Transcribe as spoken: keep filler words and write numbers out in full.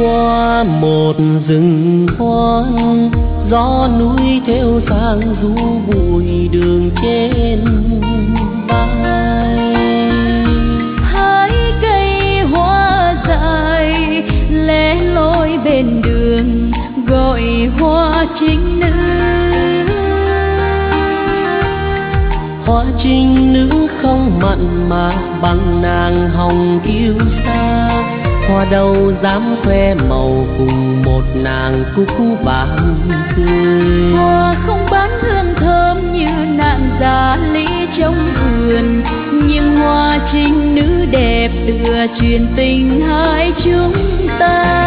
qua một rừng hoang, gió núi theo sang du bụi đường trên vai. Hai cây hoa dài lẻ loi bên đường gọi hoa trinh nữ. Hoa trinh nữ không mặn mà bằng nàng hồng yêu xa, hoa đâu dám khoe màu cùng một nàng cúc vàng tươi. Hoa không bán hương thơm như nạn giá lý trong vườn, nhưng hoa trinh nữ đẹp tựa truyền tình hai chúng ta.